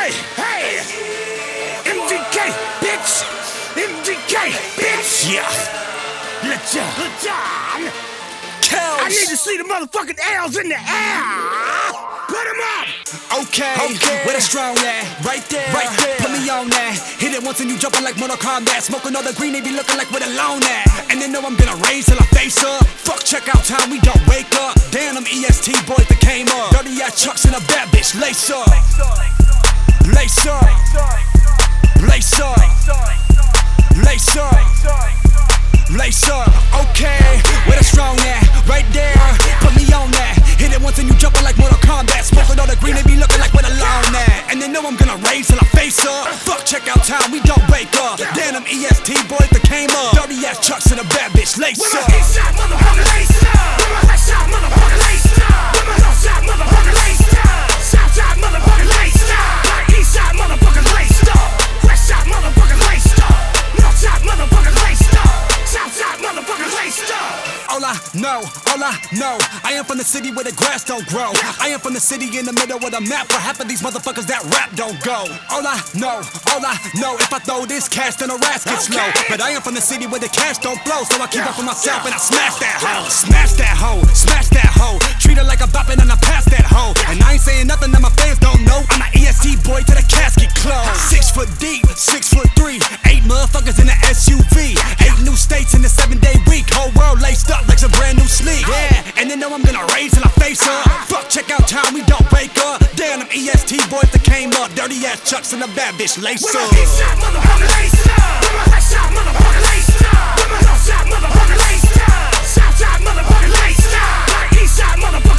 hey, MGK, bitch, MGK, bitch, yeah, LeJohn, I need to see the motherfucking L's in the air. Put 'em up. Okay, where the strong at? Right there, put me on that. Hit it once and you jumping like Mortal Kombat. Smoking all the green, they be looking like where the loan at. And they know I'm gonna raise till I face up. Fuck checkout time, we don't wake up. Damn, them EST boys that came up. Dirty ass chucks and a bad bitch, lace up. Lace up. Lace up. Lace up. Lace up. Okay, where the strong at? Right there, put me on that. Hit it once and you jumping like Mortal Kombat. Smoking all the green, they be looking like where the lawn at. And they know I'm gonna raise till I face up. Fuck checkout time, we don't wake up. Damn, them EST boys that came up. Dirty ass chucks and a bad bitch, lace With my up. east side motherfucker laced up. With my west side motherfucker laced up. With my north side motherfucker laced up. South side motherfucker laced up. My east side motherfucker laced up. West side motherfucker laced up. North side motherfucker laced up. South side motherfucker laced up. All I know, I am from the city where the grass don't grow. I am from the city in the middle of the map where half of these motherfuckers that rap don't go. All I know, if I throw this cash then the rats get slow. But I am from the city where the cash don't flow, so I keep up for myself and I smash that hoe. Smash that hoe, smash that hoe. Treat her like a boppin' and I pass that hoe. And I ain't saying nothing that my fans don't know. I'm an EST boy till the casket close. 6 foot deep, 6'3", 8 motherfuckers in the SUV. 8 new states in the 7-day week. Whole world laced up like some brand new sleep. Yeah, and they know I'm gonna raise till I face up. Fuck checkout time, we don't wake up. Damn, them EST boys that came up. Dirty ass chucks and a bad bitch lace With up. my east side motherfucker laced up. With my west side motherfucker laced up. With my north side motherfucker laced up. South side motherfucker laced up. My east side motherfucker